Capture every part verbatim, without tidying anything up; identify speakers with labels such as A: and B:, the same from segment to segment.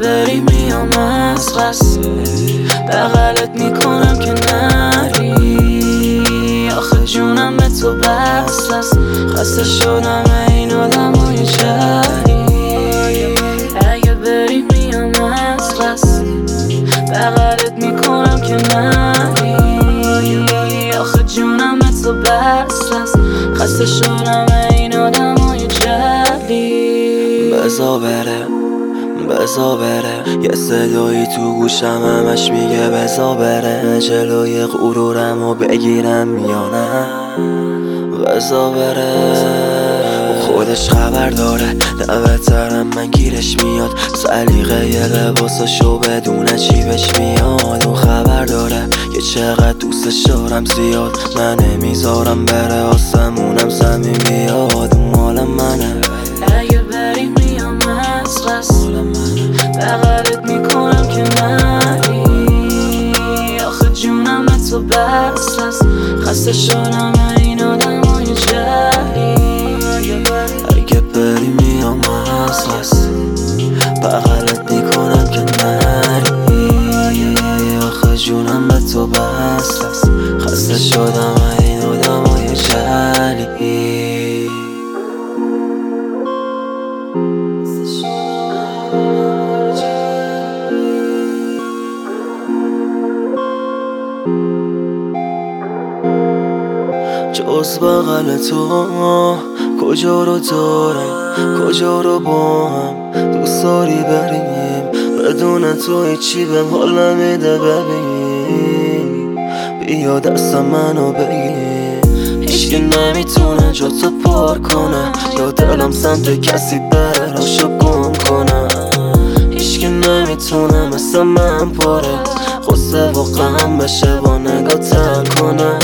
A: بری میام از قصد بغلت میکنم که نری. آخه جونم به تو بست است، خسته شدم این آدمای جری. اگه بری میام از قصد بغلت میکنم که نری. آخه جونم به تو بست است، خسته شدم این آدمای جری.
B: بزا بره بزا بره، یه صدایی تو گوشم همش میگه بزا بره. جلوی غرورمو بگیرم یا نه بزا بره. خودش خبر داره نه بهترم من گیرش میاد، سلیقه یه لباساشو بدونه چی بهش میاد. اون خبر داره که چقدر دوستش دارم زیاد، من نمیذارم بره آسمونم صمیمیاد. اون مال منه.
A: اگه بری میام از قصد بغلت میکنم که نری. آخه جونم به تو بست است، خسته شدم این آدمای جری.
B: اگه بری میام از قصد بغلت میکنم که نری. آخه جونم به تو بست است، خسته شدم این آدمای جری. جز بغل تو کجا رو دارم کجا رو با هم دوست داری بریم، بدون تو هیچی بهم حال نمیده. ببین بیا دستم منو بگیر، هیچکی نمیتونه جا تو پر کنه یا دلم سمت کسی بره راشو گم کنه. هیچکی نمیتونه مثل من پاره غصه و غم بشه با نگاه تر کنه.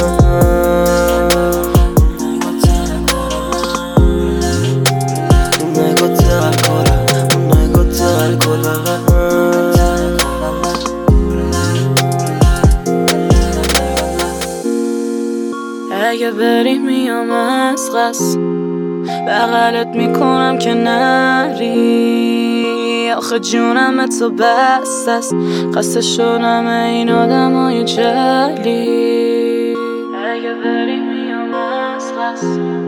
A: اگه بری میام از قصد بغلت میکنم که نری. آخه جونم به تو بست است، خسته شدم این آدمای جلی. اگه بری میام از قصد